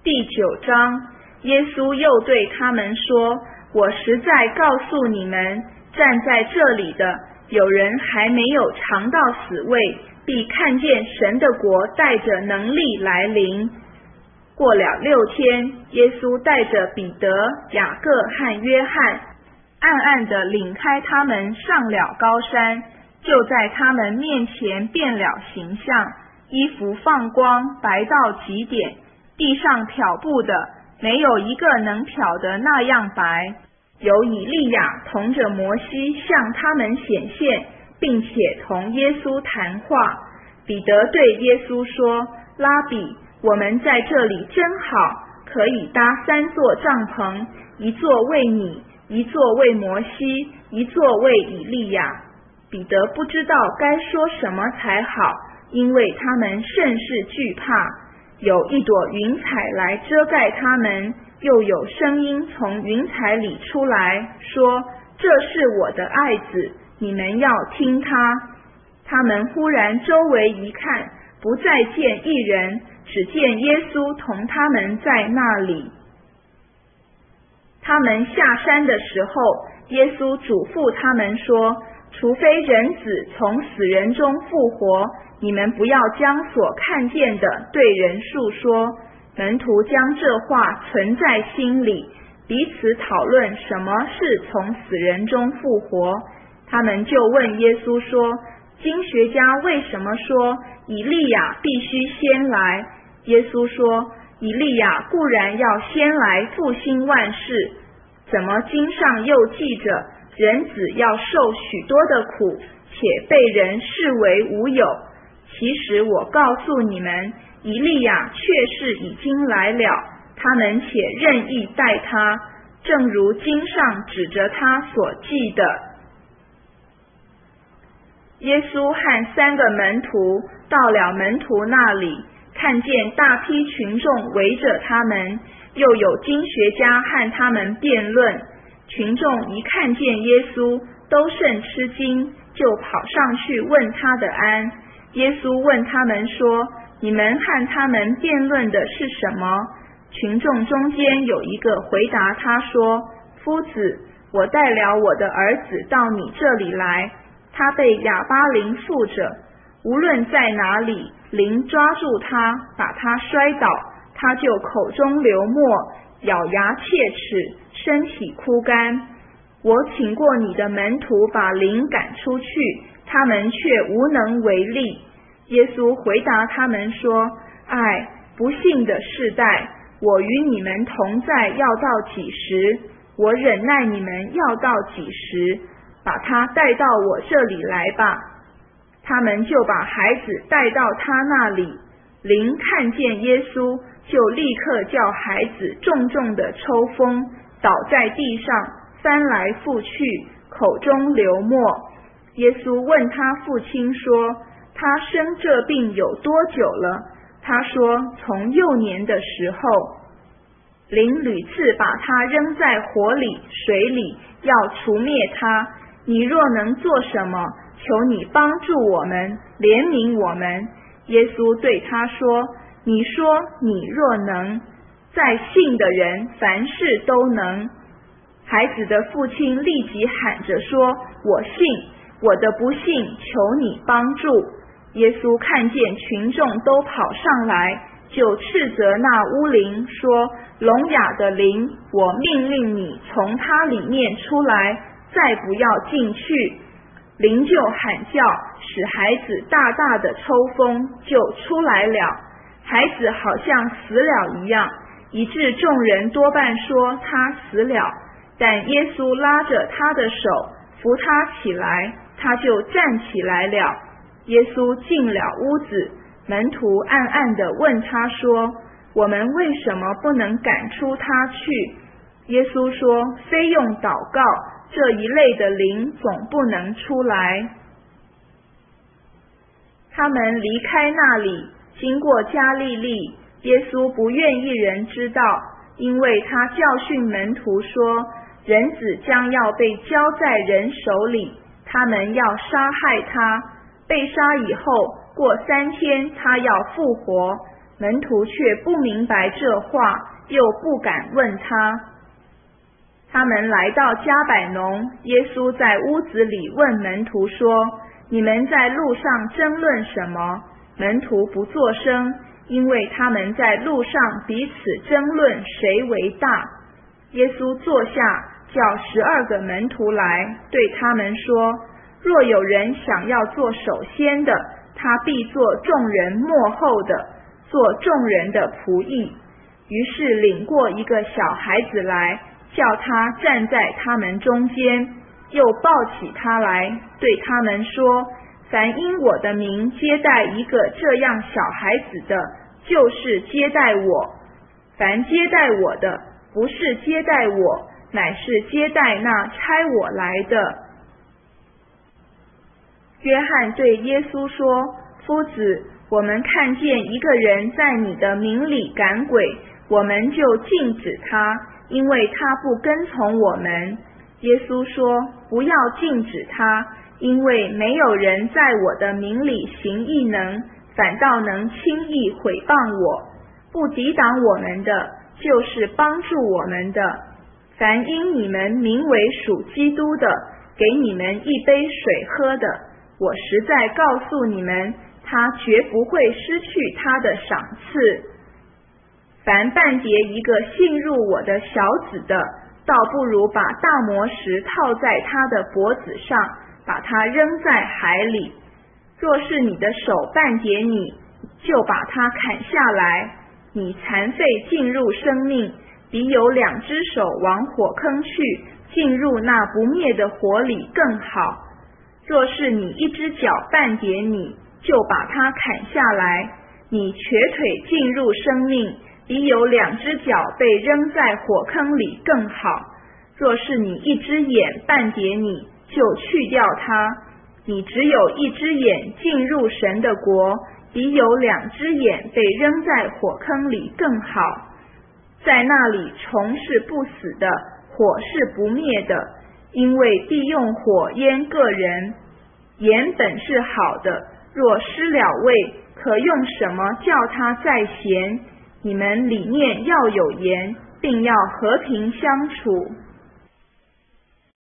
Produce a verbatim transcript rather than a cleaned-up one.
第九章，耶稣又对他们说，我实在告诉你们，站在这里的有人还没有尝到死味，必看见神的国带着能力来临。过了六天，耶稣带着彼得、雅各和约翰，暗暗地领开他们上了高山，就在他们面前变了形象，衣服放光，白到极点，地上漂布的没有一个能漂得那样白。有以利亚同着摩西向他们显现，并且同耶稣谈话。彼得对耶稣说，拉比，我们在这里真好，可以搭三座帐篷，一座为你，一座为摩西，一座为以利亚。彼得不知道该说什么才好，因为他们甚是惧怕。有一朵云彩来遮盖他们，又有声音从云彩里出来，说，这是我的爱子，你们要听他。他们忽然周围一看，不再见一人，只见耶稣同他们在那里。他们下山的时候，耶稣嘱咐他们说，除非人子从死人中复活，你们不要将所看见的对人述说。门徒将这话存在心里，彼此讨论什么是从死人中复活。他们就问耶稣说，经学家为什么说以利亚必须先来？耶稣说，以利亚固然要先来复兴万事，怎么经上又记着人子要受许多的苦，且被人视为无有？其实我告诉你们，以利亚确是已经来了，他们且任意待他，正如经上指着他所记的。耶稣和三个门徒到了门徒那里，看见大批群众围着他们，又有经学家和他们辩论。群众一看见耶稣，都甚吃惊，就跑上去问他的安。耶稣问他们说，你们和他们辩论的是什么？群众中间有一个回答他说，夫子，我带了我的儿子到你这里来，他被哑巴灵附着，无论在哪里，灵抓住他，把他摔倒，他就口中流沫，咬牙切齿，身体枯干。我请过你的门徒把灵赶出去，他们却无能为力。耶稣回答他们说，唉，不幸的世代，我与你们同在要到几时？我忍耐你们要到几时？把他带到我这里来吧。他们就把孩子带到他那里，灵看见耶稣，就立刻叫孩子重重的抽风，倒在地上，翻来覆去，口中流沫。耶稣问他父亲说，他生这病有多久了？他说，从幼年的时候。灵屡次把他扔在火里、水里，要除灭他。你若能做什么，求你帮助我们，怜悯我们。耶稣对他说，你说你若能，在信的人凡事都能。孩子的父亲立即喊着说，我信，我的不信求你帮助。耶稣看见群众都跑上来，就斥责那污灵说，聋哑的灵，我命令你从他里面出来，再不要进去。灵就喊叫，使孩子大大的抽风，就出来了。孩子好像死了一样，以致众人多半说他死了。但耶稣拉着他的手，扶他起来，他就站起来了。耶稣进了屋子，门徒暗暗地问他说，我们为什么不能赶出他去？耶稣说，非用祷告，这一类的灵总不能出来。他们离开那里，经过加利利，耶稣不愿一人知道，因为他教训门徒说，人子将要被交在人手里，他们要杀害他，被杀以后，过三天他要复活。 门徒却不明白这话，又不敢问他。他们来到迦百农，耶稣在屋子里问门徒说：你们在路上争论什么？门徒不作声，因为他们在路上彼此争论谁为大。耶稣坐下，叫十二个门徒来，对他们说：若有人想要做首先的，他必做众人末后的，做众人的仆役。于是领过一个小孩子来，叫他站在他们中间，又抱起他来，对他们说：凡因我的名接待一个这样小孩子的，就是接待我；凡接待我的，不是接待我，乃是接待那差我来的。约翰对耶稣说：夫子，我们看见一个人在你的名里赶鬼，我们就禁止他，因为他不跟从我们。耶稣说：不要禁止他，因为没有人在我的名里行异能，反倒能轻易毁谤我。不抵挡我们的，就是帮助我们的。凡因你们名为属基督的，给你们一杯水喝的，我实在告诉你们，他绝不会失去他的赏赐。凡半截一个信入我的小子的，倒不如把大磨石套在他的脖子上，把他扔在海里。若是你的手半截你，就把它砍下来。你残废进入生命，比有两只手往火坑去，进入那不灭的火里更好。若是你一只脚半截你，就把它砍下来。你瘸腿进入生命，比有两只脚被扔在火坑里更好。若是你一只眼半截你，就去掉它。你只有一只眼进入神的国，比有两只眼被扔在火坑里更好。在那里虫是不死的，火是不灭的，因为必用火腌个人。盐本是好的，若失了味，可用什么叫它再咸？你们里面要有盐，并要和平相处。